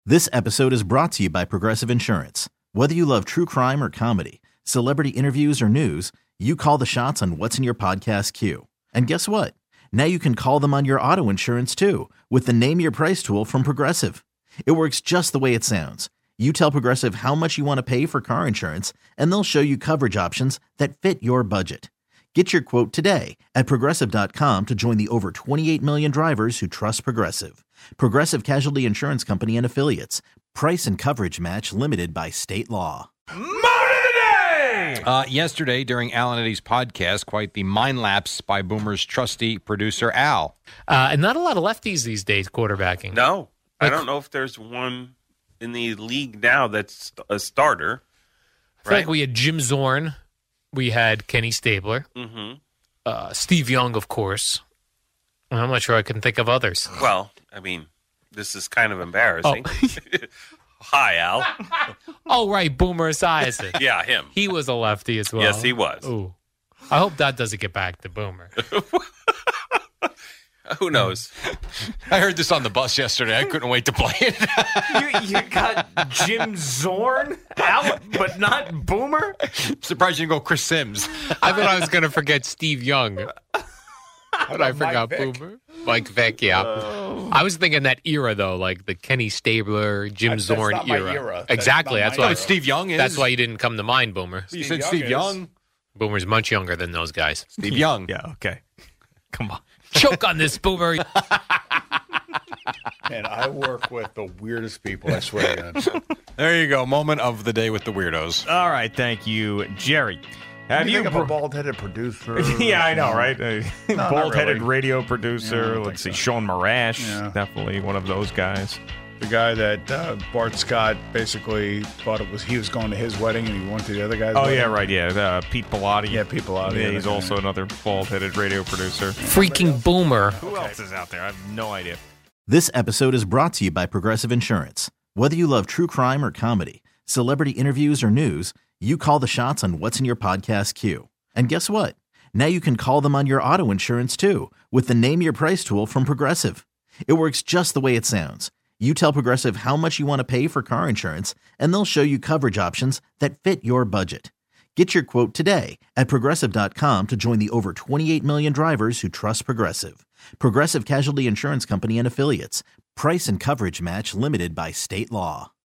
This episode is brought to you by Progressive Insurance. Whether you love true crime or comedy, celebrity interviews or news, you call the shots on what's in your podcast queue. And guess what? Now you can call them on your auto insurance too with the Name Your Price tool from Progressive. It works just the way it sounds. You tell Progressive how much you want to pay for car insurance, and they'll show you coverage options that fit your budget. Get your quote today at Progressive.com to join the over 28 million drivers who trust Progressive. Progressive Casualty Insurance Company and Affiliates. Price and coverage match limited by state law. Moan of the day! Yesterday, during Al and Eddie's podcast, quite the mind lapse by Boomer's trusty producer, Al. And not a lot of lefties these days quarterbacking. No. I don't know if there's one in the league now that's a starter. I feel like we had Jim Zorn. We had Kenny Stabler. Steve Young, of course. And I'm not sure I can think of others. Well, I mean, this is kind of embarrassing. Oh. Hi, Al. Oh, right, Boomer Esiason. Yeah, him. He was a lefty as well. Yes, he was. Ooh. I hope that doesn't get back to Boomer. Who knows? I heard this on the bus yesterday. I couldn't wait to play it. You got Jim Zorn out, but not Boomer? Surprised you didn't go Chris Sims. I thought I was going to forget Steve Young. But I forgot Boomer. Mike Vick, yeah. I was thinking that era, though, like the Kenny Stabler, Jim Zorn that's not my era. era. Exactly. That's why Steve Young is. That's why you didn't come to mind, Boomer. You said Steve Young. Boomer's much younger than those guys. Steve Young. Yeah, okay. Come on. Choke on this, Boomer. And I work with the weirdest people, I swear to God. There you go. Moment of the day with the weirdos. All right, thank you, Jerry. Have you you think of a bald-headed producer? Yeah, I know, right? not Bald-headed really. radio producer. Yeah, I Let's see, think so. Sean Marash, Yeah. definitely one of those guys. The guy that Bart Scott basically thought he was going to his wedding and he went to the other guy's Oh, wedding. yeah, right, yeah. Pete Pilati. Yeah, Pete Pilati, Yeah, yeah, he's that guy. also another bald-headed radio producer. Freaking Boomer. Who else is out there? I have no idea. This episode is brought to you by Progressive Insurance. Whether you love true crime or comedy, celebrity interviews or news, you call the shots on what's in your podcast queue. And guess what? Now you can call them on your auto insurance too with the Name Your Price tool from Progressive. It works just the way it sounds. You tell Progressive how much you want to pay for car insurance, and they'll show you coverage options that fit your budget. Get your quote today at Progressive.com to join the over 28 million drivers who trust Progressive. Progressive Casualty Insurance Company and Affiliates. Price and coverage match limited by state law.